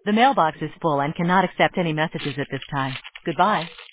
The mailbox is full and cannot accept any messages at this time. Goodbye.